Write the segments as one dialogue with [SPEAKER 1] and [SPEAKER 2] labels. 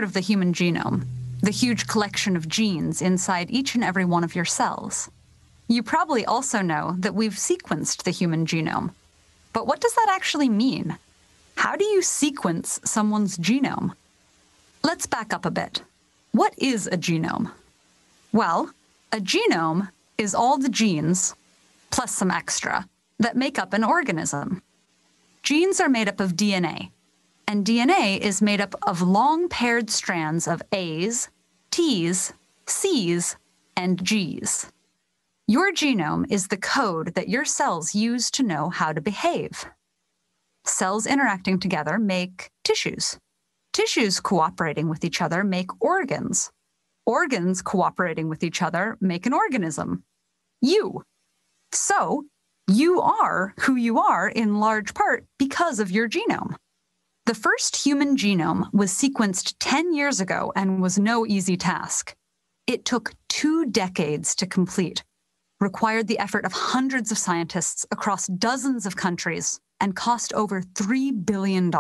[SPEAKER 1] heard of the human genome, the huge collection of genes inside each and every one of your cells. You probably also know that we've sequenced the human genome. But what does that actually mean? How do you sequence someone's genome? Let's back up a bit. What is a genome? Well, a genome is all the genes, plus some extra, that make up an organism. Genes are made up of DNA, and DNA is made up of long paired strands of A's, T's, C's, and G's. Your genome is the code that your cells use to know how to behave. Cells interacting together make tissues. Tissues cooperating with each other make organs. Organs cooperating with each other make an organism. You. So, you are who you are in large part because of your genome. The first human genome was sequenced 10 years ago and was no easy task. It took 2 decades to complete, required the effort of hundreds of scientists across dozens of countries, and cost over $3 billion.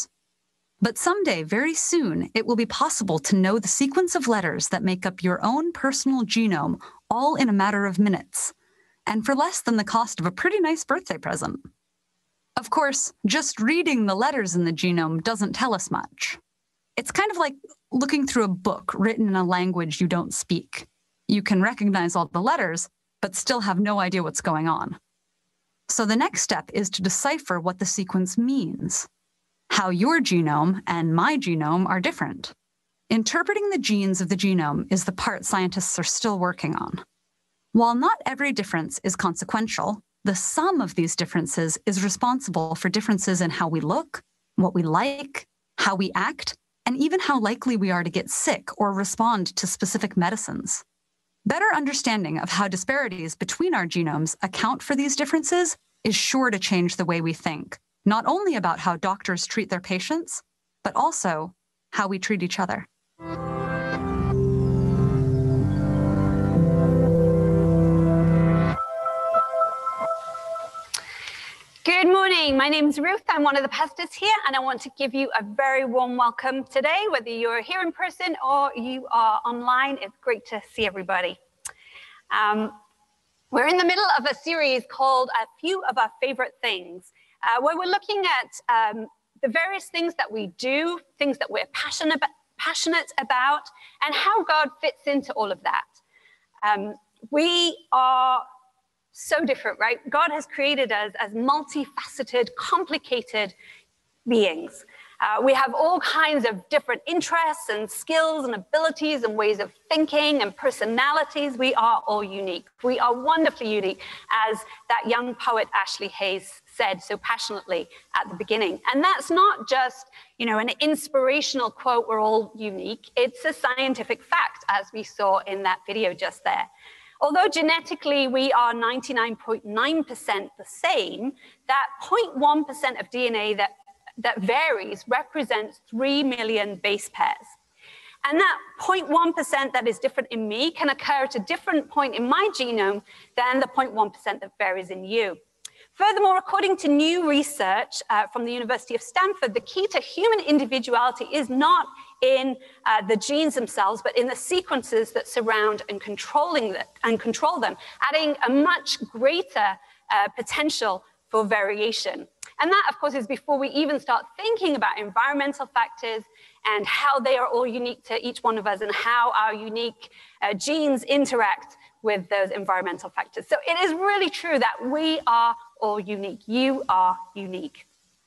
[SPEAKER 1] But someday, very soon, it will be possible to know the sequence of letters that make up your own personal genome all in a matter of minutes, and for less than the cost of a pretty nice birthday present. Of course, just reading the letters in the genome doesn't tell us much. It's kind of like looking through a book written in a language you don't speak. You can recognize all the letters, but still have no idea what's going on. So the next step is to decipher what the sequence means, how your genome and my genome are different. Interpreting the genes of the genome is the part scientists are still working on. While not every difference is consequential, the sum of these differences is responsible for differences in how we look, what we like, how we act, and even how likely we are to get sick or respond to specific medicines. Better understanding of how disparities between our genomes account for these differences is sure to change the way we think, not only about how doctors treat their patients, but also how we treat each other.
[SPEAKER 2] Good morning. My name is Ruth. I'm one of the pastors here, and I want to give you a very warm welcome today, whether you're here in person or you are online. It's great to see everybody. We're in the middle of a series called A Few of Our Favorite Things, where we're looking at the various things that we do, things that we're passionate about, and how God fits into all of that. We are so different, right? God has created us as multifaceted, complicated beings. We have all kinds of different interests and skills and abilities and ways of thinking and personalities. We are all unique. We are wonderfully unique, as that young poet Ashley Hayes said so passionately at the beginning. And that's not just, an inspirational quote, we're all unique. It's a scientific fact, as we saw in that video just there. Although genetically we are 99.9% the same, that 0.1% of DNA that varies represents 3 million base pairs. And that 0.1% that is different in me can occur at a different point in my genome than the 0.1% that varies in you. Furthermore, according to new research from the University of Stanford, the key to human individuality is not in the genes themselves, but in the sequences that surround and control them, adding a much greater potential for variation. And that, of course, is before we even start thinking about environmental factors and how they are all unique to each one of us and how our unique genes interact with those environmental factors. So it is really true that we are all unique. You are unique.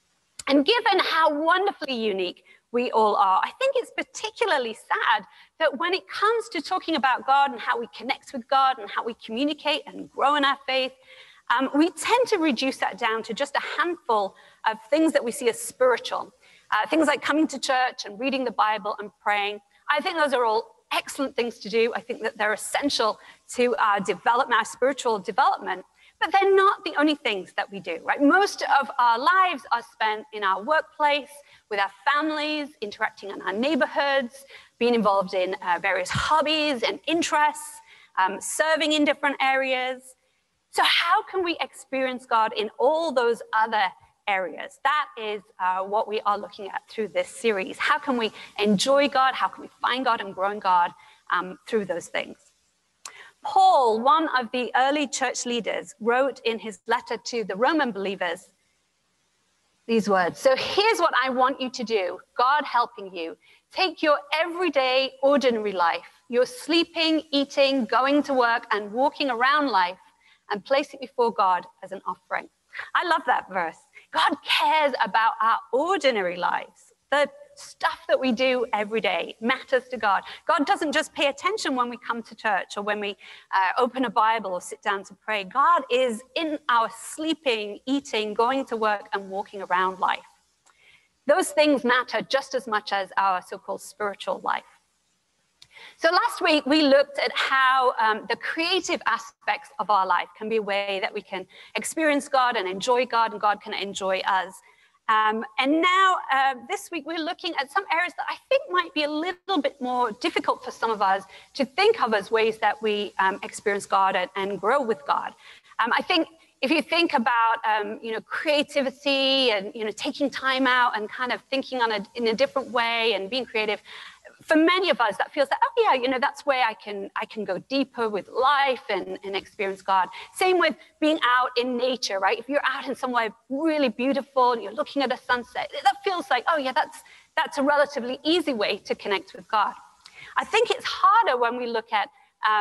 [SPEAKER 2] And given how wonderfully unique we all are, I think it's particularly sad that when it comes to talking about God and how we connect with God and how we communicate and grow in our faith, we tend to reduce that down to just a handful of things that we see as spiritual. Things like coming to church and reading the Bible and praying. I think those are all excellent things to do. I think that they're essential to our spiritual development, but they're not the only things that we do, right? Most of our lives are spent in our workplace, with our families, interacting in our neighborhoods, being involved in various hobbies and interests, serving in different areas. So how can we experience God in all those other areas. That is what we are looking at through this series. How can we enjoy God? How can we find God and grow in God through those things? Paul, one of the early church leaders, wrote in his letter to the Roman believers these words. So here's what I want you to do, God helping you. Take your everyday, ordinary life, your sleeping, eating, going to work, and walking around life, and place it before God as an offering. I love that verse. God cares about our ordinary lives. The stuff that we do every day matters to God. God doesn't just pay attention when we come to church or when we open a Bible or sit down to pray. God is in our sleeping, eating, going to work, and walking around life. Those things matter just as much as our so-called spiritual life. So last week, we looked at how the creative aspects of our life can be a way that we can experience God and enjoy God, and God can enjoy us. And now, this week, we're looking at some areas that I think might be a little bit more difficult for some of us to think of as ways that we experience God and grow with God. I think if you think about, creativity and, taking time out and kind of thinking in a different way and being creative, for many of us, that feels like, oh yeah, that's where I can go deeper with life and experience God. Same with being out in nature, right? If you're out in somewhere really beautiful and you're looking at a sunset, that feels like, oh yeah, that's a relatively easy way to connect with God. I think it's harder when we look at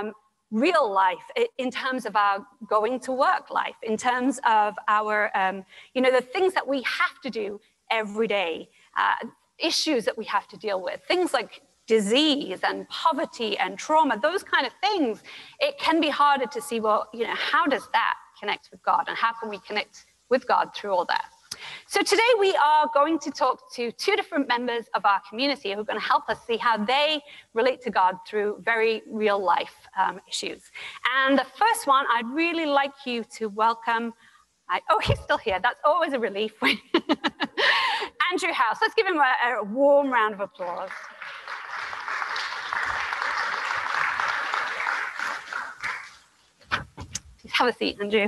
[SPEAKER 2] real life in terms of our going to work life, in terms of our, the things that we have to do every day, issues that we have to deal with, things like disease and poverty and trauma, those kind of things. It can be harder to see, well, how does that connect with God, and how can we connect with God through all that? So today we are going to talk to two different members of our community who are going to help us see how they relate to God through very real life issues. And the first one, I'd really like you to welcome, he's still here. That's always a relief. Andrew House. Let's give him a warm round of applause. Please have a seat, Andrew.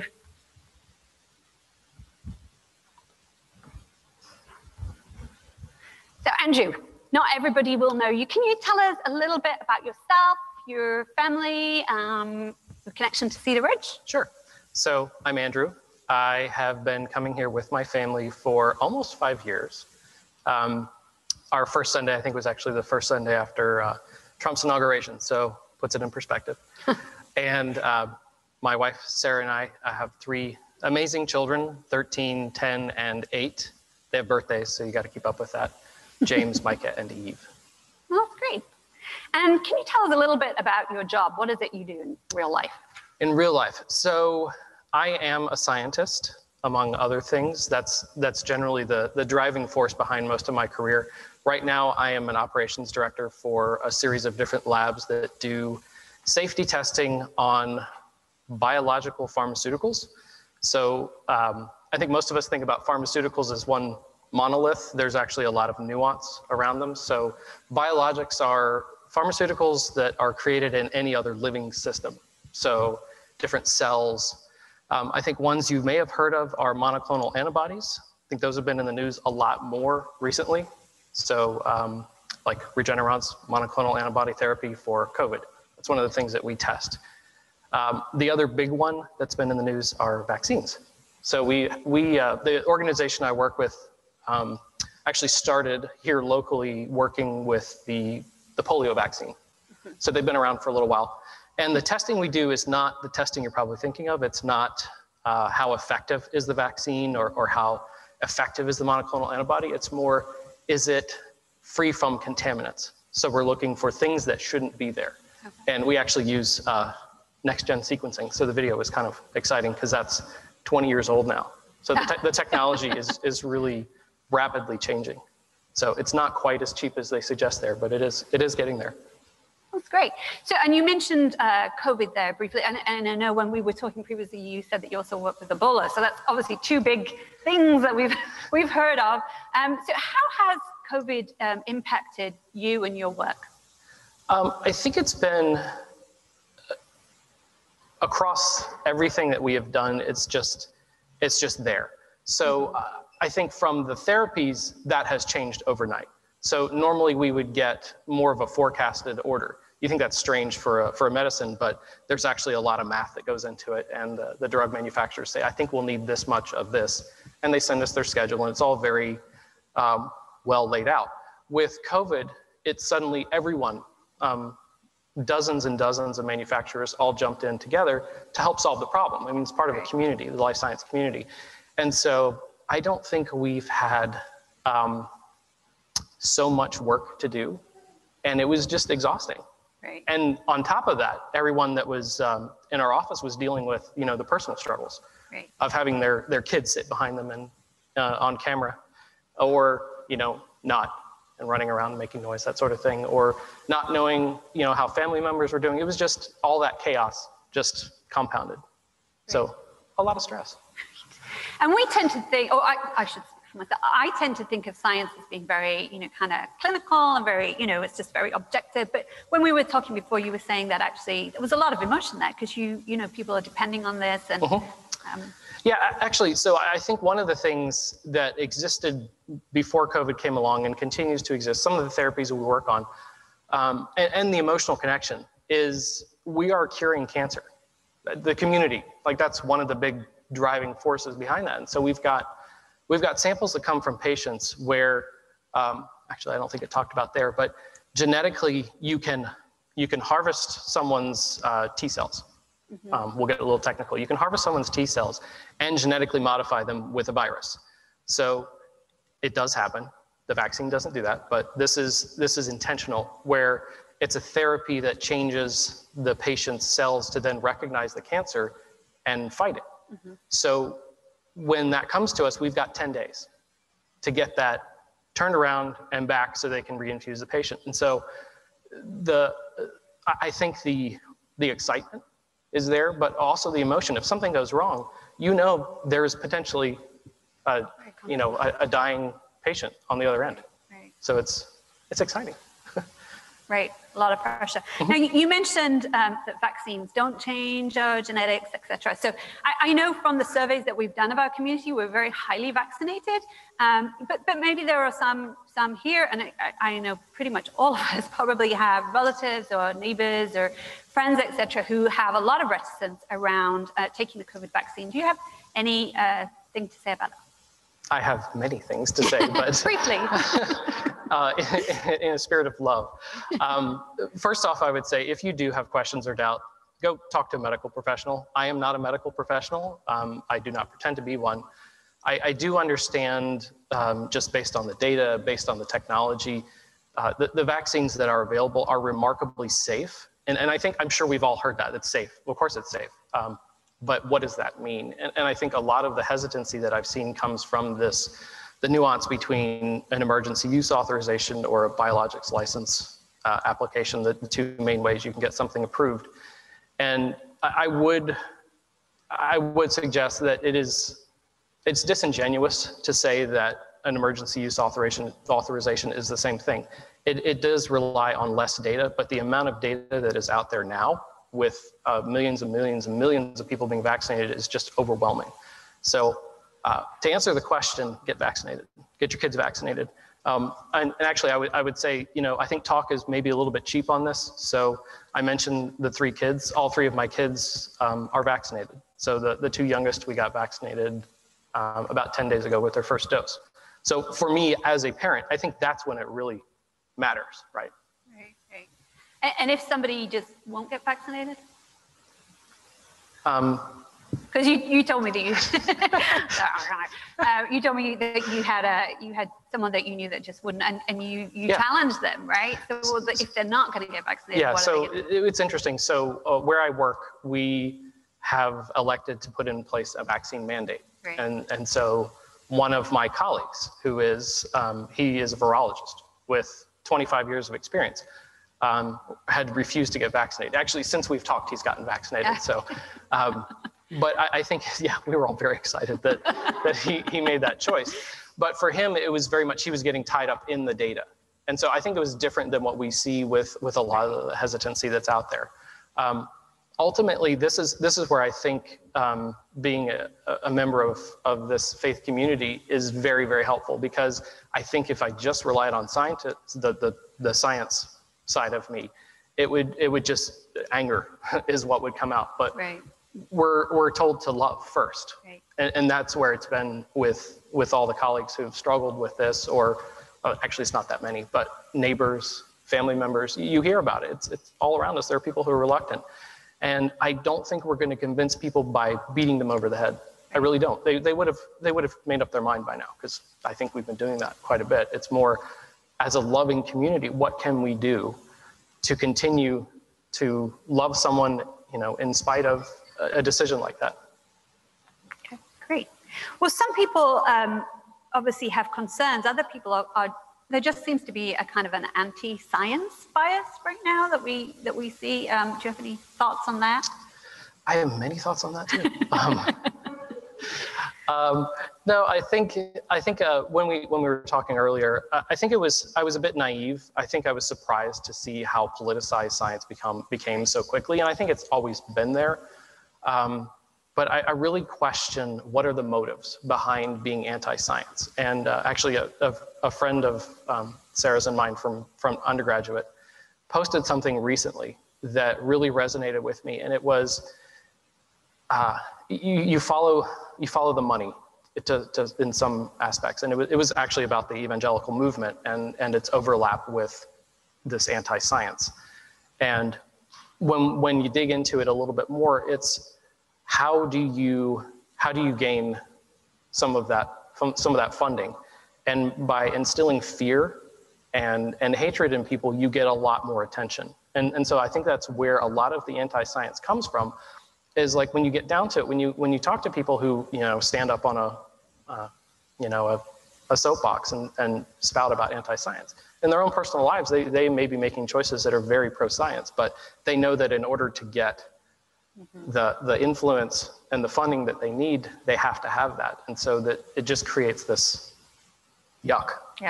[SPEAKER 2] So, Andrew, not everybody will know you. Can you tell us a little bit about yourself, your family, your connection to Cedar Ridge?
[SPEAKER 3] Sure. So, I'm Andrew. I have been coming here with my family for almost 5 years. Our first Sunday, I think, was actually the first Sunday after Trump's inauguration, so puts it in perspective. And my wife, Sarah, and I have 3 amazing children, 13, 10, and 8. They have birthdays, so you got to keep up with that. James, Micah, and Eve.
[SPEAKER 2] Well, that's great. And can you tell us a little bit about your job? What is it you do in real life?
[SPEAKER 3] In real life, so I am a scientist, among other things. That's generally the driving force behind most of my career. Right now, I am an operations director for a series of different labs that do safety testing on biological pharmaceuticals. So I think most of us think about pharmaceuticals as one monolith. There's actually a lot of nuance around them. So biologics are pharmaceuticals that are created in any other living system. So different cells. I think ones you may have heard of are monoclonal antibodies. I think those have been in the news a lot more recently. So like Regeneron's monoclonal antibody therapy for COVID. That's one of the things that we test. The other big one that's been in the news are vaccines. So the organization I work with actually started here locally working with the polio vaccine. So they've been around for a little while. And the testing we do is not the testing you're probably thinking of. It's not how effective is the vaccine or how effective is the monoclonal antibody. It's more, is it free from contaminants? So we're looking for things that shouldn't be there. Okay. And we actually use next-gen sequencing. So the video is kind of exciting because that's 20 years old now. So the technology is really rapidly changing. So it's not quite as cheap as they suggest there, but it is getting there.
[SPEAKER 2] That's great. So, and you mentioned COVID there briefly, and I know when we were talking previously, you said that you also work with Ebola. So that's obviously 2 big things that we've heard of. So how has COVID impacted you and your work?
[SPEAKER 3] I think it's been across everything that we have done. It's just there. So I think from the therapies, that has changed overnight. So normally we would get more of a forecasted order. You think that's strange for a medicine, but there's actually a lot of math that goes into it. And the drug manufacturers say, I think we'll need this much of this. And they send us their schedule, and it's all very well laid out. With COVID, it's suddenly everyone, dozens and dozens of manufacturers all jumped in together to help solve the problem. I mean, it's part of a community, the life science community. And so I don't think we've had so much work to do, and it was just exhausting.
[SPEAKER 2] Right.
[SPEAKER 3] And on top of that, everyone that was in our office was dealing with, the personal struggles of having their kids sit behind them and on camera, or, not, and running around and making noise, that sort of thing, or not knowing, how family members were doing. It was just all that chaos just compounded. Right. So a lot of stress.
[SPEAKER 2] And we tend to think, I tend to think of science as being very, kind of clinical and very, it's just very objective. But when we were talking before, you were saying that actually there was a lot of emotion there because people are depending on this. And
[SPEAKER 3] yeah, actually, so I think one of the things that existed before COVID came along and continues to exist, some of the therapies that we work on, and the emotional connection is we are curing cancer. The community, that's one of the big driving forces behind that. And so we've got samples that come from patients where, actually I don't think it talked about there, but genetically you can harvest someone's T cells. Mm-hmm. We'll get a little technical. You can harvest someone's T cells and genetically modify them with a virus. So it does happen. The vaccine doesn't do that, but this is intentional, where it's a therapy that changes the patient's cells to then recognize the cancer and fight it. Mm-hmm. So when that comes to us, we've got 10 days to get that turned around and back so they can reinfuse the patient. And so I think the excitement is there, but also the emotion. If something goes wrong, there's potentially a dying patient on the other end. Right. So it's exciting.
[SPEAKER 2] Right, a lot of pressure. Mm-hmm. Now, you mentioned that vaccines don't change our genetics, etc. So I know from the surveys that we've done of our community, we're very highly vaccinated, but maybe there are some here, and I know pretty much all of us probably have relatives or neighbors or friends, etc., who have a lot of reticence around taking the COVID vaccine. Do you have any thing to say about that?
[SPEAKER 3] I have many things to say, but
[SPEAKER 2] briefly.
[SPEAKER 3] In a spirit of love. First off, I would say if you do have questions or doubt, go talk to a medical professional. I am not a medical professional. I do not pretend to be one. I do understand, just based on the data, based on the technology, the vaccines that are available are remarkably safe. And I'm sure we've all heard that. It's safe. Well, of course it's safe. But what does that mean? And I think a lot of the hesitancy that I've seen comes from the nuance between an emergency use authorization or a biologics license application, the two main ways you can get something approved. And I would suggest that it's disingenuous to say that an emergency use authorization is the same thing. It does rely on less data, but the amount of data that is out there now with millions and millions and millions of people being vaccinated is just overwhelming. So to answer the question, get vaccinated, get your kids vaccinated. And actually I would say, I think talk is maybe a little bit cheap on this. So I mentioned the 3 kids, all 3 of my kids are vaccinated. So the 2 youngest, we got vaccinated about 10 days ago with their first dose. So for me as a parent, I think that's when it really matters, right?
[SPEAKER 2] Right. And if somebody just won't get vaccinated? Because you told me that you told me that you had someone that you knew that just wouldn't, and you challenged them, right? So if they're not going to get vaccinated, what are they gonna do?
[SPEAKER 3] It's interesting. So where I work, we have elected to put in place a vaccine mandate, right. And so one of my colleagues, who is he is a virologist with 25 years of experience, had refused to get vaccinated. Actually, since we've talked, he's gotten vaccinated. So. But I think, we were all very excited that he made that choice. But for him, it was very much, he was getting tied up in the data. And so I think it was different than what we see with a lot of the hesitancy that's out there. ultimately, this is where I think being a member of this faith community is very, very helpful, because I think if I just relied on scientists, the science side of me, it would just anger is what would come out. But
[SPEAKER 2] Right.
[SPEAKER 3] we're told to love first,
[SPEAKER 2] Right.
[SPEAKER 3] and that's where it's been with all the colleagues who've struggled with this, or actually it's not that many, but neighbors, family members. You hear about it. It's all around us. There are people who are reluctant. And I don't think we're going to convince people by beating them over the head. I really don't. They would have made up their mind by now, because I think we've been doing that quite a bit. It's more, as a loving community, what can we do to continue to love someone, in spite of a decision like that?
[SPEAKER 2] Okay, great. Well, some people obviously have concerns. Other people are there just seems to be a kind of an anti-science bias right now that we see. Do you have any thoughts on that?
[SPEAKER 3] I have many thoughts on that too. No, I think when we were talking earlier, I think I was a bit naive. I think I was surprised to see how politicized science became so quickly, and I think it's always been there. But I really question what are the motives behind being anti-science. And actually, a friend of Sarah's and mine from undergraduate posted something recently that really resonated with me, and it was you follow the money in some aspects, and it was actually about the evangelical movement and its overlap with this anti-science. And when you dig into it a little bit more, it's how do you gain some of that funding? And by instilling fear and hatred in people, you get a lot more attention. And so I think that's where a lot of the anti-science comes from, is like when you get down to it, when you talk to people who stand up on a soapbox and spout about anti-science, in their own personal lives, they may be making choices that are very pro-science, but they know that in order to get the influence and the funding that they need, they have to have that. And so that it just creates this yuck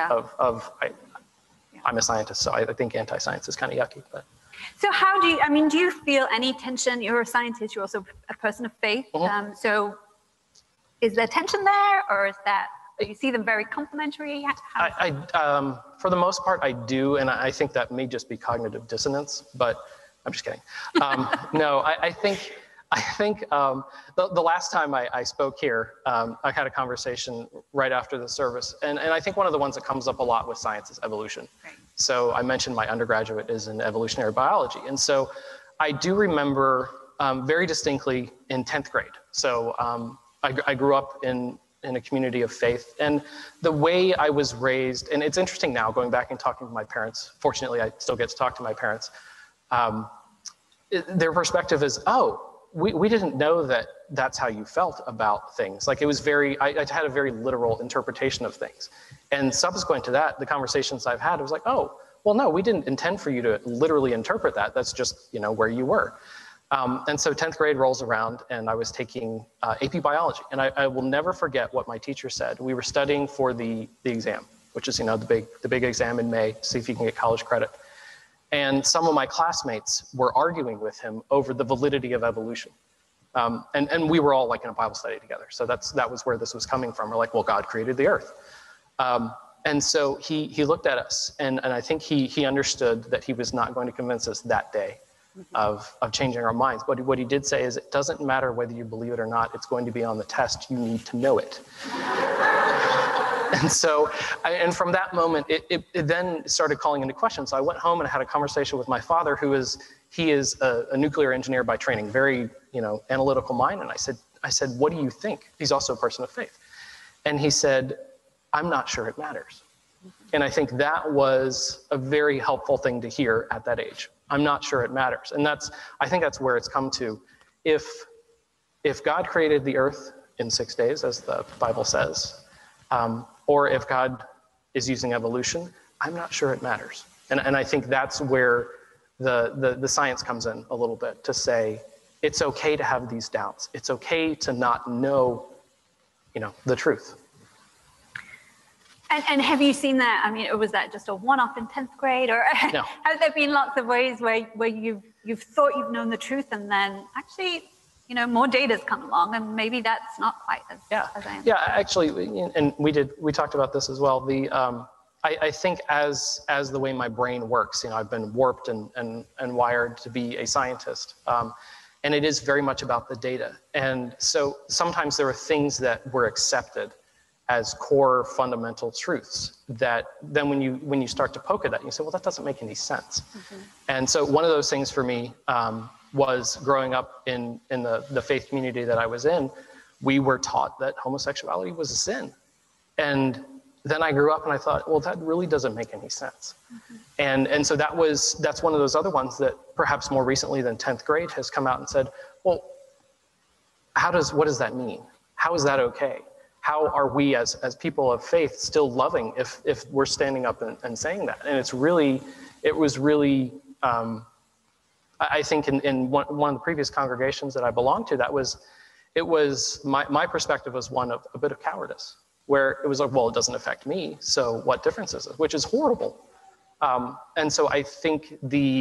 [SPEAKER 3] I'm a scientist, so I think anti-science is kind of yucky. But
[SPEAKER 2] so do you feel any tension? You're a scientist, you're also a person of faith.
[SPEAKER 3] Mm-hmm.
[SPEAKER 2] So is there tension there, or do you see them very complementary?
[SPEAKER 3] For the most part, I do, and I think that may just be cognitive dissonance, but I'm just kidding. No, I think the last time I spoke here, I had a conversation right after the service, and I think one of the ones that comes up a lot with science is evolution.
[SPEAKER 2] Right.
[SPEAKER 3] So I mentioned my undergraduate is in evolutionary biology, and so I do remember very distinctly in 10th grade. So I grew up in a community of faith, and the way I was raised, and it's interesting now going back and talking to my parents. Fortunately, I still get to talk to my parents. Their perspective is, we didn't know that that's how you felt about things. Like it was I had a very literal interpretation of things. And subsequent to that, the conversations I've had, it was like, oh, well, no, we didn't intend for you to literally interpret that. That's just, where you were. And so 10th grade rolls around and I was taking AP biology. And I will never forget what my teacher said. We were studying for the exam, which is, the big exam in May to see if you can get college credit. And some of my classmates were arguing with him over the validity of evolution. And we were all like in a Bible study together. So that was where this was coming from. We're like, well, God created the earth. And so he looked at us and I think he understood that he was not going to convince us that day of changing our minds. But what he did say is, it doesn't matter whether you believe it or not, it's going to be on the test. You need to know it. And so, and from that moment, it then started calling into question. So I went home and I had a conversation with my father, he is a nuclear engineer by training, very, analytical mind. And I said, what do you think? He's also a person of faith. And he said, I'm not sure it matters. And I think that was a very helpful thing to hear at that age. I'm not sure it matters. And I think that's where it's come to. If God created the earth in 6 days, as the Bible says, or if God is using evolution, I'm not sure it matters. And I think that's where the science comes in a little bit, to say it's okay to have these doubts. It's okay to not know, the truth.
[SPEAKER 2] And have you seen that? Was that just a one-off in 10th grade, or
[SPEAKER 3] No.
[SPEAKER 2] have there been lots of ways where you've you've thought you've known the truth, and then actually, you know, more data's come along, and maybe that's not quite as I understand.
[SPEAKER 3] Yeah, actually, and we talked about this as well. I think as the way my brain works, you know, I've been warped and wired to be a scientist. And it is very much about the data. And so sometimes there are things that were accepted as core fundamental truths that then when you start to poke at that, you say, well, that doesn't make any sense. Mm-hmm. And so one of those things for me was growing up in the faith community that I was in, we were taught that homosexuality was a sin. And then I grew up and I thought, well, that really doesn't make any sense. Mm-hmm. And so that's one of those other ones that perhaps more recently than 10th grade has come out and said, well, what does that mean? How is that okay? How are we as people of faith still loving if we're standing up and saying that? And it was really, I think in one of the previous congregations that I belonged to, my perspective was one of a bit of cowardice, where it was like, well, it doesn't affect me, so what difference is it? Which is horrible. And so I think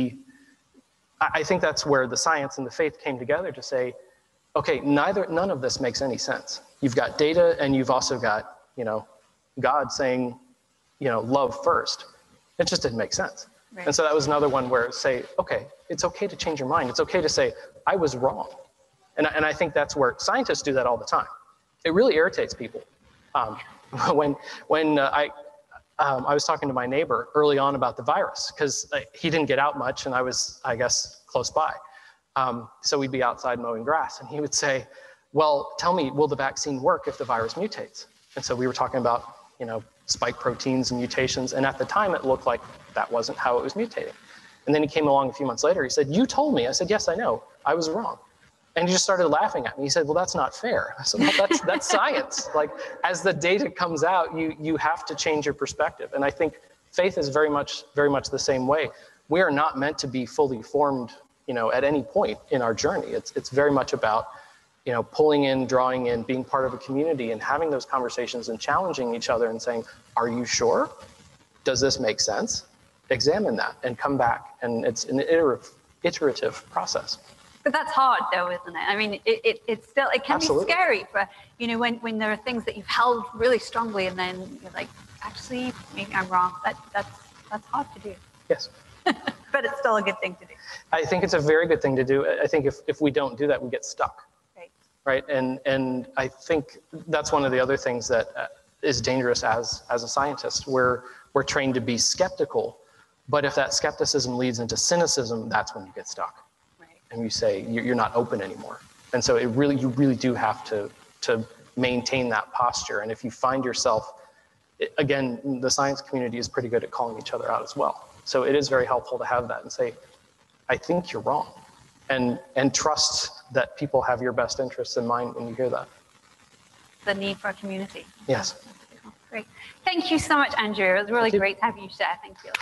[SPEAKER 3] that's where the science and the faith came together to say, okay, none of this makes any sense. You've got data and you've also got, you know, God saying, you know, love first. It just didn't make sense. Right. And so that was another one where say, okay, it's okay to change your mind. It's okay to say, I was wrong. And I think that's where scientists do that all the time. It really irritates people. When I was talking to my neighbor early on about the virus, because he didn't get out much and I was, I guess, close by. So we'd be outside mowing grass and he would say, well, tell me, will the vaccine work if the virus mutates? And so we were talking about, you know, spike proteins and mutations. And at the time it looked like that wasn't how it was mutating. And then he came along a few months later, he said, you told me. I said, yes, I know, I was wrong. And he just started laughing at me. He said, well, that's not fair. I said, well, that's science. Like, as the data comes out, you have to change your perspective. And I think faith is very much the same way. We are not meant to be fully formed, you know, at any point in our journey. It's very much about, you know, pulling in, drawing in, being part of a community and having those conversations and challenging each other and saying, are you sure? Does this make sense? Examine that and come back. And it's an iterative process.
[SPEAKER 2] But that's hard, though, isn't it? I mean, it can
[SPEAKER 3] Absolutely.
[SPEAKER 2] be scary for, you know, when there are things that you've held really strongly and then you're like, actually, maybe I'm wrong. That's hard to do.
[SPEAKER 3] Yes.
[SPEAKER 2] But it's still a good thing to do.
[SPEAKER 3] I think it's a very good thing to do. I think if we don't do that, we get stuck. Right. And I think that's one of the other things that is dangerous as a scientist. We're trained to be skeptical, but if that skepticism leads into cynicism, that's when you get stuck. And you say you're not open anymore. And so you really do have to maintain that posture. And if you find yourself, again, the science community is pretty good at calling each other out as well. So it is very helpful to have that and say, I think you're wrong. And trust that people have your best interests in mind when you hear that.
[SPEAKER 2] The need for a community.
[SPEAKER 3] Yes.
[SPEAKER 2] Great. Thank you so much, Andrew. It was really great to have you share. Thank you.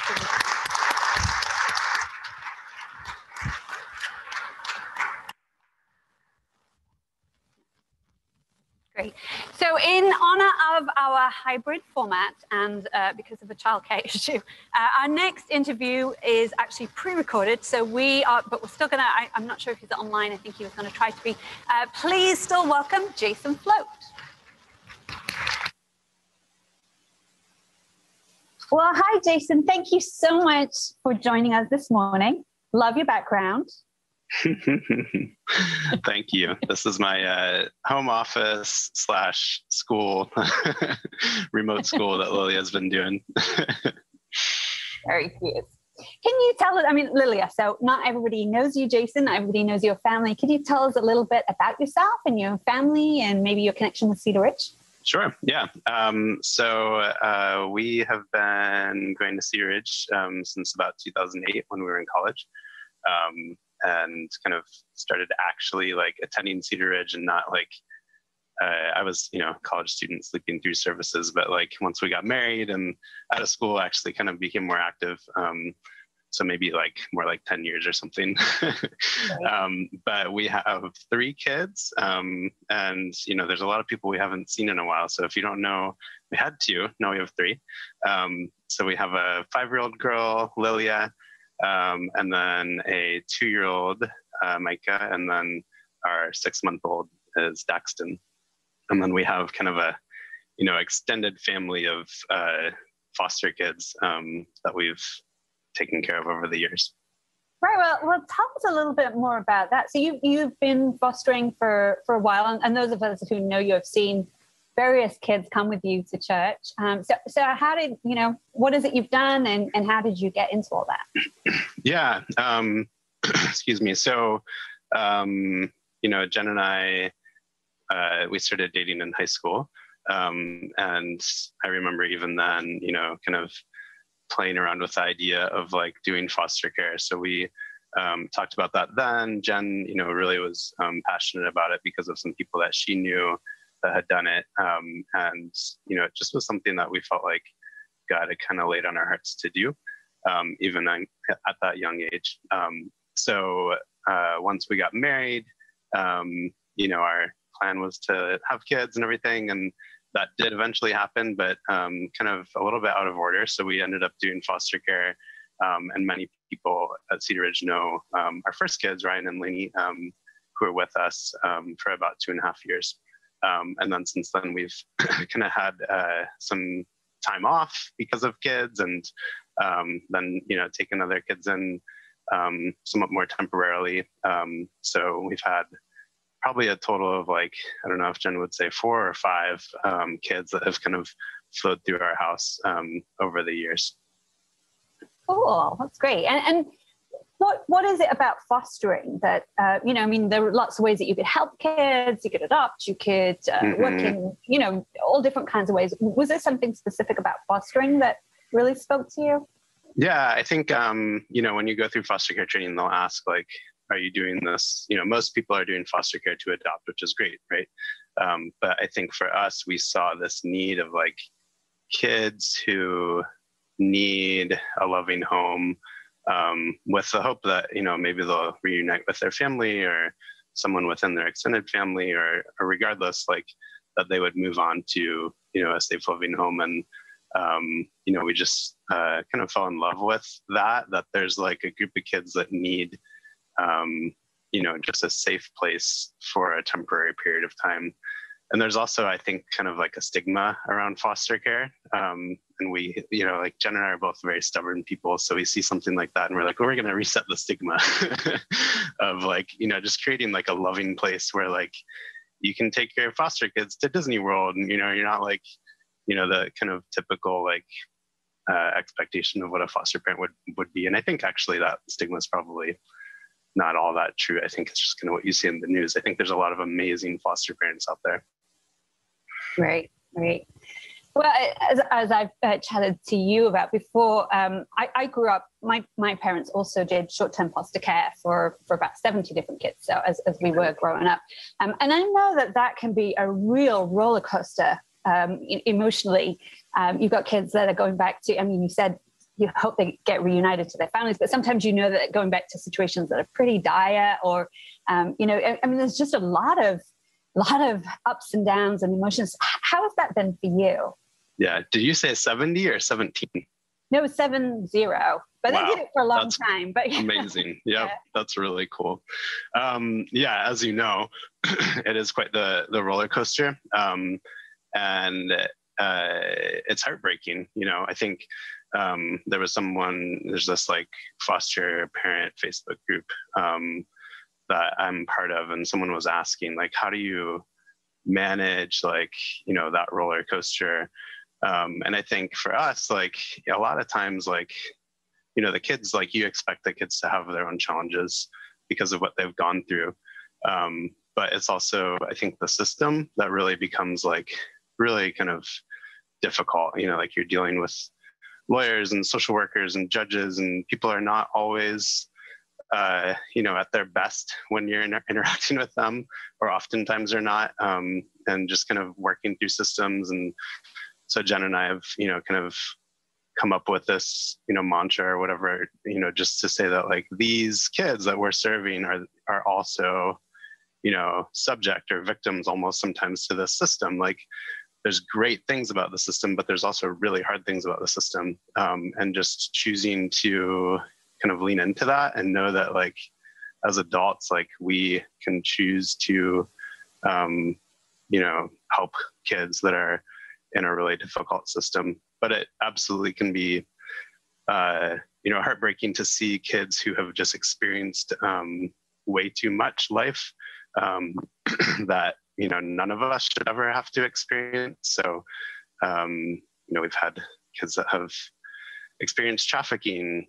[SPEAKER 2] Great. So in honor of our hybrid format and because of a childcare issue, our next interview is actually pre-recorded. So but we're still gonna, I'm not sure if he's online. I think he was gonna try to be. Please still welcome Jason Float.
[SPEAKER 4] Well, hi, Jason. Thank you so much for joining us this morning. Love your background.
[SPEAKER 5] Thank you. This is my home office / school, remote school that Lilia's been doing.
[SPEAKER 4] Very cute. Can you tell us, I mean, Lilia, so not everybody knows you, Jason, not everybody knows your family. Could you tell us a little bit about yourself and your family and maybe your connection with Cedar Ridge?
[SPEAKER 5] Sure, yeah. So we have been going to Cedar Ridge since about 2008 when we were in college. And kind of started actually like attending Cedar Ridge and not like, I was, you know, a college student sleeping through services, but like once we got married and out of school, actually kind of became more active. So maybe like more like 10 years or something. But we have 3 kids and, you know, there's a lot of people we haven't seen in a while. So if you don't know, we had 2, now we have 3. So we have a 5-year-old girl, Lilia, and then a 2-year-old, Micah, and then our 6-month-old is Daxton. And then we have kind of a, extended family of foster kids that we've taken care of over the years.
[SPEAKER 4] Right. Well, tell us a little bit more about that. So you've been fostering for a while, and those of us who know you have seen various kids come with you to church. So how did, what is it you've done, and how did you get into all that?
[SPEAKER 5] Yeah. Excuse me. So, Jen and I, we started dating in high school. And I remember even then, kind of playing around with the idea of like doing foster care. So we talked about that then. Jen, really was passionate about it because of some people that she knew that had done it. And, it just was something that we felt like God had kind of laid on our hearts to do, even at that young age. So once we got married, our plan was to have kids and everything. And that did eventually happen, but kind of a little bit out of order. So we ended up doing foster care. And many people at Cedar Ridge know our first kids, Ryan and Lainey, who were with us for about 2.5 years. And then since then, we've kind of had some time off because of kids, and then, taken other kids in somewhat more temporarily. So we've had probably a total of like, I don't know if Jen would say 4 or 5 kids that have kind of flowed through our house over the years.
[SPEAKER 4] Cool, that's great. And what is it about fostering that, there are lots of ways that you could help kids, you could adopt, you could work in, all different kinds of ways. Was there something specific about fostering that really spoke to you?
[SPEAKER 5] Yeah, I think, when you go through foster care training, they'll ask like, are you doing this? Most people are doing foster care to adopt, which is great, right? But I think for us, we saw this need of like kids who need a loving home, with the hope that, maybe they'll reunite with their family or someone within their extended family, or regardless, like that they would move on to, a safe loving home. And, we just kind of fell in love with that there's like a group of kids that need, just a safe place for a temporary period of time. And there's also, I think, kind of like a stigma around foster care. And we, like Jen and I are both very stubborn people. So we see something like that and we're like, well, we're going to reset the stigma of like, just creating like a loving place where like you can take your foster kids to Disney World, and, you're not like, the kind of typical like expectation of what a foster parent would be. And I think actually that stigma is probably not all that true. I think it's just kind of what you see in the news. I think there's a lot of amazing foster parents out there.
[SPEAKER 4] Right. Well, as I've chatted to you about before, I grew up, my parents also did short-term foster care for about 70 different kids. So as we were growing up. And I know that can be a real roller coaster emotionally. You've got kids that are going back to, you said you hope they get reunited to their families, but sometimes that going back to situations that are pretty dire, or, there's just a lot of ups and downs and emotions. How has that been for you?
[SPEAKER 5] Yeah. Did you say 70 or 17?
[SPEAKER 4] No, 70, but wow. They did it for a long time. But
[SPEAKER 5] amazing. Yep, yeah. That's really cool. As you know, it is quite the roller coaster. And it's heartbreaking. I think there's this like foster parent Facebook group that I'm part of, and someone was asking like, how do you manage like, that roller coaster? And I think for us, like a lot of times, like, the kids, like you expect the kids to have their own challenges because of what they've gone through. But it's also, I think, the system that really becomes like really kind of difficult. Like you're dealing with lawyers and social workers and judges, and people are not always, at their best when you're interacting with them, or oftentimes they're not, and just kind of working through systems. And so Jen and I have, kind of come up with this, mantra or whatever, just to say that like these kids that we're serving are also, subject or victims almost sometimes to the system. Like there's great things about the system, but there's also really hard things about the system. And just choosing to, kind of lean into that and know that like as adults, like we can choose to, help kids that are in a really difficult system. But it absolutely can be, heartbreaking to see kids who have just experienced way too much life that, none of us should ever have to experience. So, we've had kids that have experienced trafficking.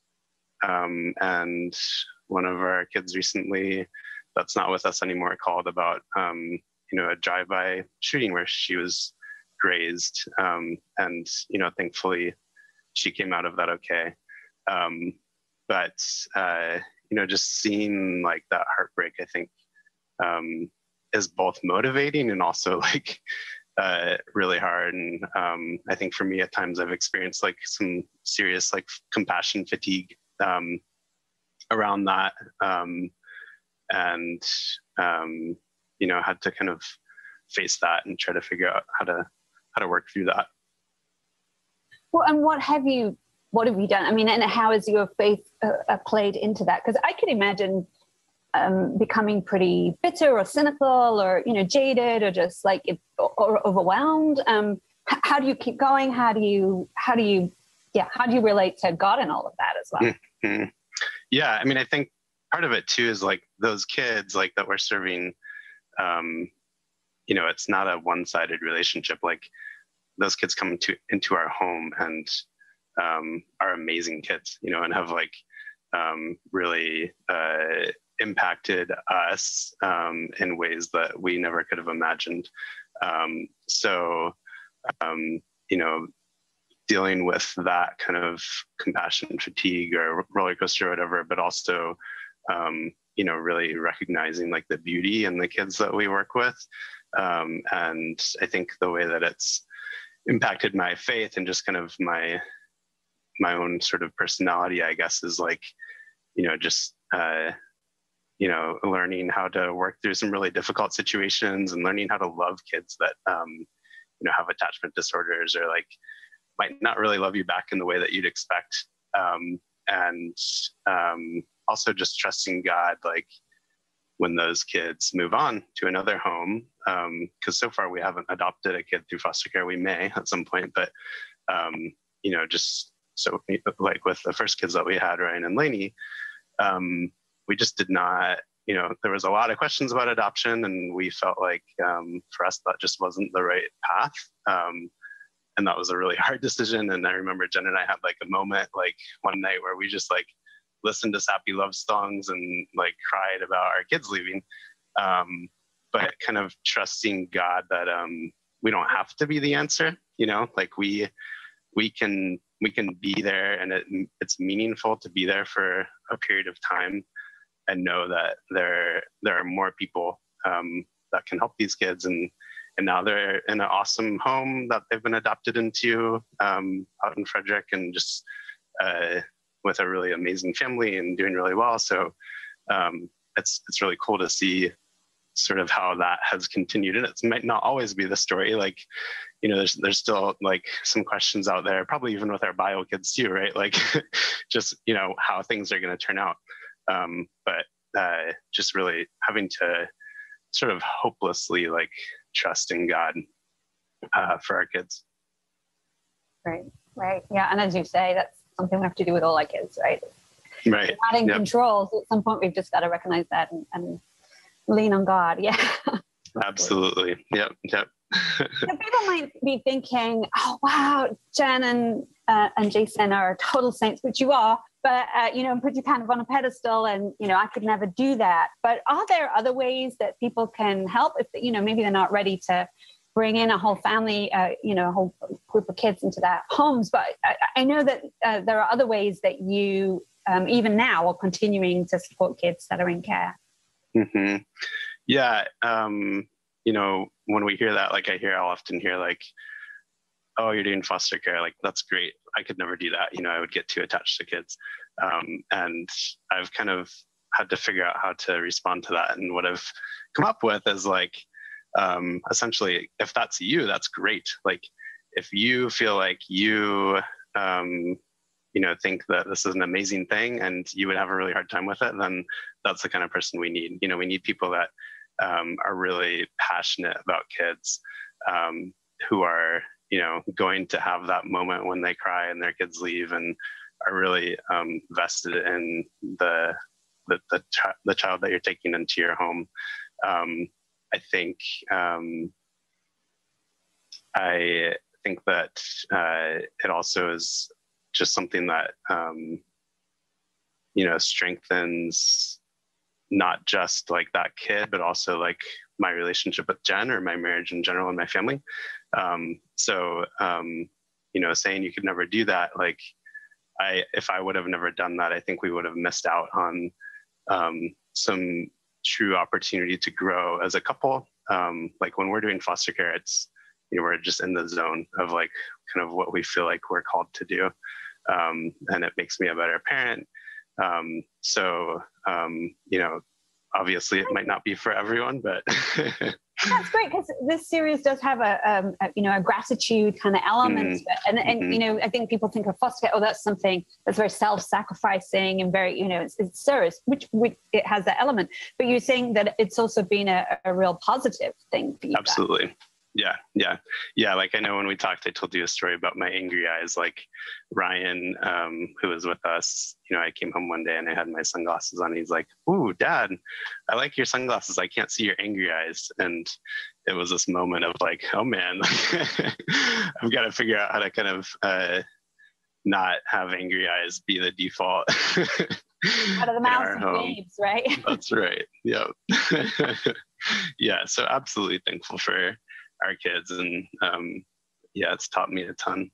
[SPEAKER 5] And one of our kids recently, that's not with us anymore, called about, a drive-by shooting where she was grazed. And, thankfully she came out of that okay. But just seeing like that heartbreak, I think, is both motivating and also like really hard. And I think for me at times I've experienced like some serious like compassion fatigue around that. And had to kind of face that and try to figure out how to work through that.
[SPEAKER 4] Well, and what have you done? I mean, and how has your faith played into that? Because I could imagine becoming pretty bitter or cynical or, jaded or just like or overwhelmed. How do you keep going? How do you relate to God in all of that as well?
[SPEAKER 5] Mm-hmm. Yeah. I mean, I think part of it too is like those kids like that we're serving, it's not a one-sided relationship. Like those kids come into our home and are amazing kids, and have like really impacted us in ways that we never could have imagined. Dealing with that kind of compassion fatigue or roller coaster or whatever, but also, really recognizing like the beauty in the kids that we work with. And I think the way that it's impacted my faith and just kind of my own sort of personality, I guess, is like, learning how to work through some really difficult situations and learning how to love kids that, have attachment disorders or like might not really love you back in the way that you'd expect. And also just trusting God, like when those kids move on to another home, because so far we haven't adopted a kid through foster care. We may at some point, but, just so like with the first kids that we had, Ryan and Lainey, we just did not, there was a lot of questions about adoption and we felt like for us, that just wasn't the right path. And that was a really hard decision. And I remember Jen and I had like a moment, like one night where we just like listened to sappy love songs and like cried about our kids leaving. But kind of trusting God that we don't have to be the answer, like we can be there and it's meaningful to be there for a period of time and know that there are more people that can help these kids. And now they're in an awesome home that they've been adopted into out in Frederick and just with a really amazing family and doing really well. So it's really cool to see sort of how that has continued. And it might not always be the story. Like, there's still like some questions out there, probably even with our bio kids too, right? Like just, how things are going to turn out. But just really having to sort of hopelessly like trust in God for our kids.
[SPEAKER 4] Right. Yeah. And as you say, that's something we have to do with all our kids, right?
[SPEAKER 5] Right.
[SPEAKER 4] Not in control. So at some point, we've just got to recognize that and lean on God. Yeah.
[SPEAKER 5] Absolutely. Yep.
[SPEAKER 4] So people might be thinking, oh, wow, Jen and Jason are total saints, which you are, but, put you kind of on a pedestal and, I could never do that. But are there other ways that people can help if, maybe they're not ready to bring in a whole family, a whole group of kids into their homes? But I know that there are other ways that you, even now, are continuing to support kids that are in care.
[SPEAKER 5] Mm-hmm. Yeah. When we hear that, like I'll often hear like, oh, you're doing foster care. Like, that's great. I could never do that. I would get too attached to kids. And I've kind of had to figure out how to respond to that. And what I've come up with is like, essentially, if that's you, that's great. Like, if you feel like you think that this is an amazing thing and you would have a really hard time with it, then that's the kind of person we need. We need people that are really passionate about kids, who are, going to have that moment when they cry and their kids leave, and are really vested in the child that you're taking into your home. I think that it also is just something that strengthens not just like that kid, but also like my relationship with Jen, or my marriage in general, and my family. Saying you could never do that, like if I would have never done that, I think we would have missed out on some true opportunity to grow as a couple. Like when we're doing foster care, it's, we're just in the zone of like kind of what we feel like we're called to do. And it makes me a better parent. Obviously it might not be for everyone, but
[SPEAKER 4] that's great, because this series does have a gratitude kind of element to it. And I think people think of foster care, that's something that's very self-sacrificing and very, it's service, which it has that element. But you're saying that it's also been a real positive thing for you.
[SPEAKER 5] Absolutely. Guys. Yeah. Like I know when we talked, I told you a story about my angry eyes. Like Ryan, who was with us, I came home one day and I had my sunglasses on. He's like, "Ooh, Dad, I like your sunglasses. I can't see your angry eyes." And it was this moment of like, oh man, I've got to figure out how to kind of not have angry eyes be the default.
[SPEAKER 4] Out of the mouths of babes, right?
[SPEAKER 5] That's right. Yeah. Yeah. So absolutely thankful for our kids, and it's taught me a ton.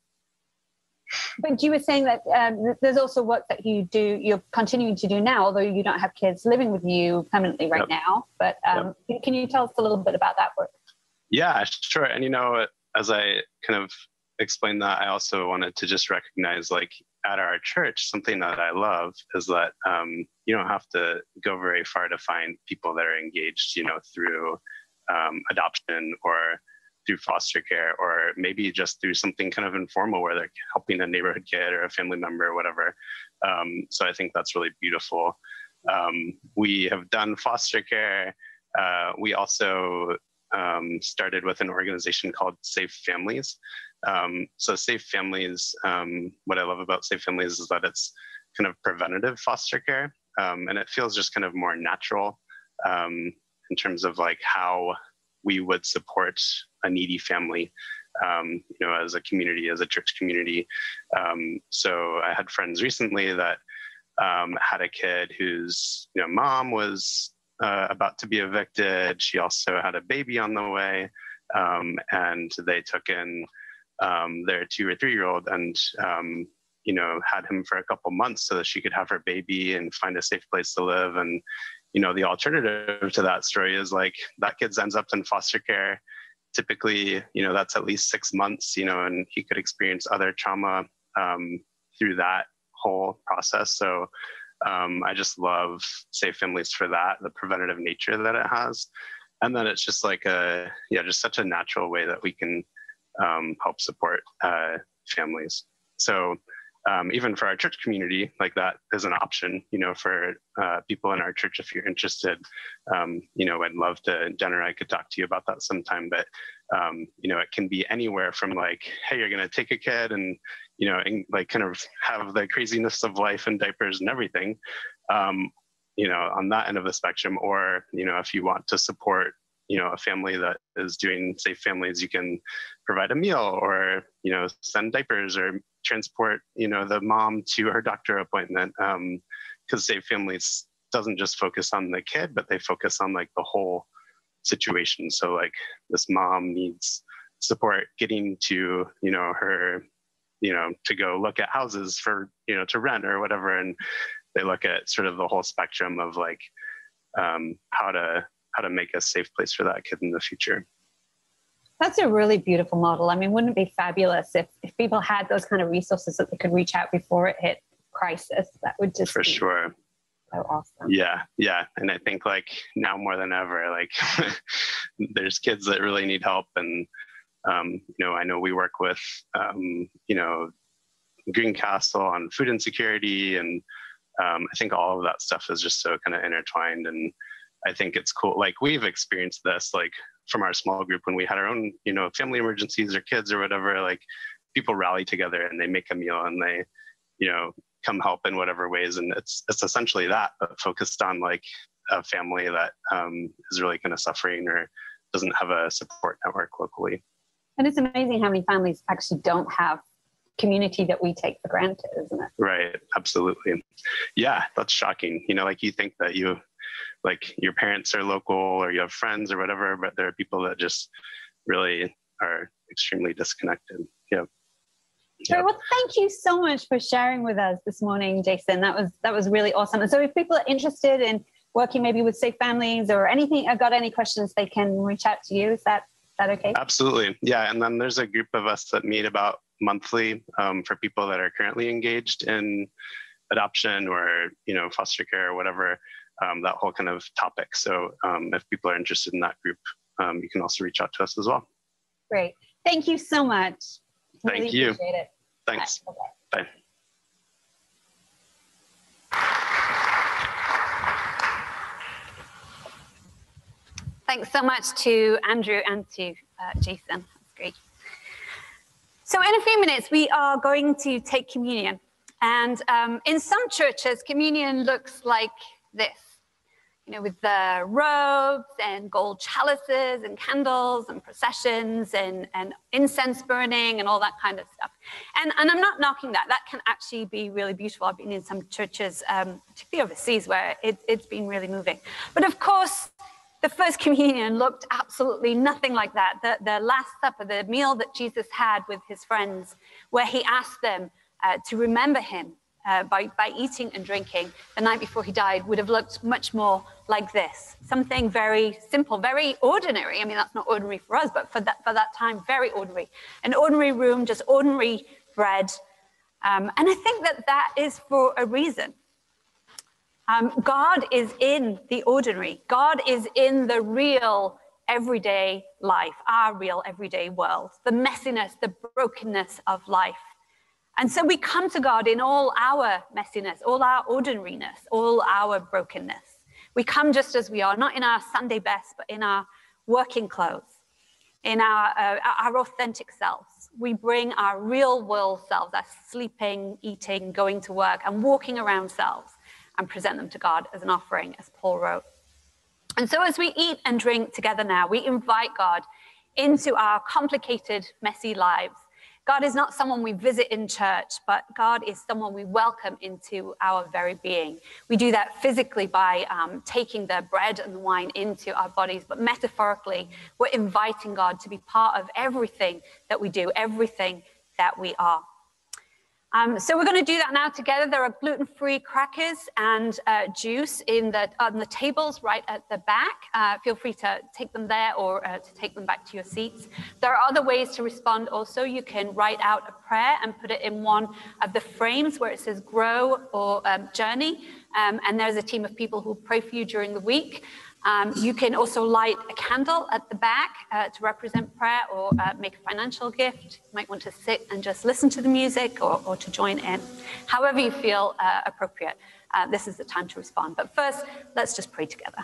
[SPEAKER 4] But you were saying that there's also work that you're continuing to do now, although you don't have kids living with you permanently right now. But can you tell us a little bit about that work? Yeah,
[SPEAKER 5] sure. And as I kind of explained that, I also wanted to just recognize, like at our church, something that I love is that you don't have to go very far to find people that are engaged, through adoption or through foster care, or maybe just through something kind of informal where they're helping a neighborhood kid or a family member or whatever. So I think that's really beautiful. We have done foster care. We also started with an organization called Safe Families. So Safe Families, what I love about Safe Families is that it's kind of preventative foster care. And it feels just kind of more natural in terms of like how we would support a needy family, as a community, as a church community. So I had friends recently that had a kid whose mom was about to be evicted. She also had a baby on the way, and they took in their 2 or 3 year old and had him for a couple months so that she could have her baby and find a safe place to live. And the alternative to that story is like that kid ends up in foster care. Typically, that's at least 6 months, and he could experience other trauma through that whole process. So I just love Safe Families for that, the preventative nature that it has. And then it's just like just such a natural way that we can help support families. So even for our church community, like that is an option, for people in our church. If you're interested, I'd love to, Jen or I could talk to you about that sometime, but it can be anywhere from like, hey, you're going to take a kid and, and like kind of have the craziness of life and diapers and everything, on that end of the spectrum. Or, if you want to support, a family that is doing Safe Families, you can provide a meal or, send diapers or transport, the mom to her doctor appointment. Because Safe Families doesn't just focus on the kid, but they focus on like the whole situation. So like this mom needs support getting to, her, to go look at houses for, to rent or whatever. And they look at sort of the whole spectrum of like how to make a safe place for that kid in the future.
[SPEAKER 4] That's a really beautiful model. I mean, wouldn't it be fabulous if people had those kind of resources that they could reach out before it hit crisis? That would just
[SPEAKER 5] for sure.
[SPEAKER 4] So awesome.
[SPEAKER 5] Yeah. And I think like now more than ever, like there's kids that really need help. And, I know we work with, Greencastle on food insecurity, and I think all of that stuff is just so kind of intertwined. And I think it's cool. Like, we've experienced this, like, from our small group when we had our own, you know, family emergencies or kids or whatever. Like, people rally together and they make a meal and they, you know, come help in whatever ways. And it's essentially that, but focused on like a family that is really kind of suffering or doesn't have a support network locally.
[SPEAKER 4] And it's amazing how many families actually don't have community that we take for granted, isn't it?
[SPEAKER 5] Right, absolutely. Yeah, that's shocking. You know, like, you think that you, like, your parents are local or you have friends or whatever, but there are people that just really are extremely disconnected. Yeah.
[SPEAKER 4] Great. Well, thank you so much for sharing with us this morning, Jason. That was really awesome. And so if people are interested in working maybe with Safe Families or anything, I've got any questions, they can reach out to you. Is that okay?
[SPEAKER 5] Absolutely. Yeah. And then there's a group of us that meet about monthly for people that are currently engaged in adoption or, you know, foster care or whatever, that whole kind of topic. So if people are interested in that group, you can also reach out to us as well.
[SPEAKER 4] Great. Thank you so much.
[SPEAKER 5] Thank you.
[SPEAKER 4] Appreciate it.
[SPEAKER 5] Thanks.
[SPEAKER 4] Bye.
[SPEAKER 5] Bye.
[SPEAKER 2] Thanks so much to Andrew and to Jason. That's great. So in a few minutes, we are going to take communion. And in some churches, communion looks like this, you know, with the robes and gold chalices and candles and processions and incense burning and all that kind of stuff. And I'm not knocking that. That can actually be really beautiful. I've been in some churches, particularly overseas, where it's been really moving. But of course, the first communion looked absolutely nothing like that. The Last Supper, the meal that Jesus had with his friends, where he asked them to remember him by eating and drinking the night before he died, would have looked much more like this. Something very simple, very ordinary. I mean, that's not ordinary for us, but for that time, very ordinary. An ordinary room, just ordinary bread. And I think that is for a reason. God is in the ordinary. God is in the real everyday life, our real everyday world, the messiness, the brokenness of life. And so we come to God in all our messiness, all our ordinariness, all our brokenness. We come just as we are, not in our Sunday best, but in our working clothes, in our authentic selves. We bring our real world selves, our sleeping, eating, going to work, and walking around selves, and present them to God as an offering, as Paul wrote. And so as we eat and drink together now, we invite God into our complicated, messy lives. God is not someone we visit in church, but God is someone we welcome into our very being. We do that physically by taking the bread and the wine into our bodies, but metaphorically, we're inviting God to be part of everything that we do, everything that we are. So we're going to do that now together. There are gluten-free crackers and juice on the tables right at the back. Feel free to take them there or to take them back to your seats. There are other ways to respond also. You can write out a prayer and put it in one of the frames where it says grow or journey. And there's a team of people who pray for you during the week. You can also light a candle at the back to represent prayer or make a financial gift. You might want to sit and just listen to the music or to join in. However you feel appropriate, this is the time to respond. But first, let's just pray together.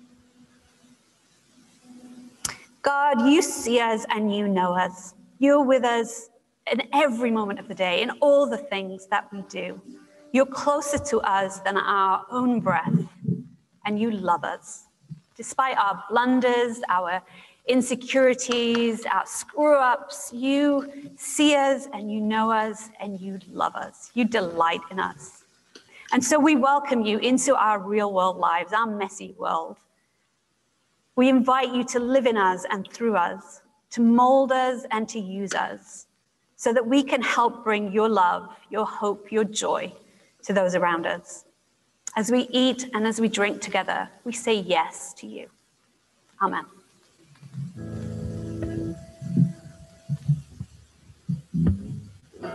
[SPEAKER 2] God, you see us and you know us. You're with us in every moment of the day, in all the things that we do. You're closer to us than our own breath, and you love us. Despite our blunders, our insecurities, our screw-ups, you see us and you know us and you love us. You delight in us. And so we welcome you into our real world lives, our messy world. We invite you to live in us and through us, to mold us and to use us, so that we can help bring your love, your hope, your joy to those around us. As we eat and as we drink together, we say yes to you. Amen.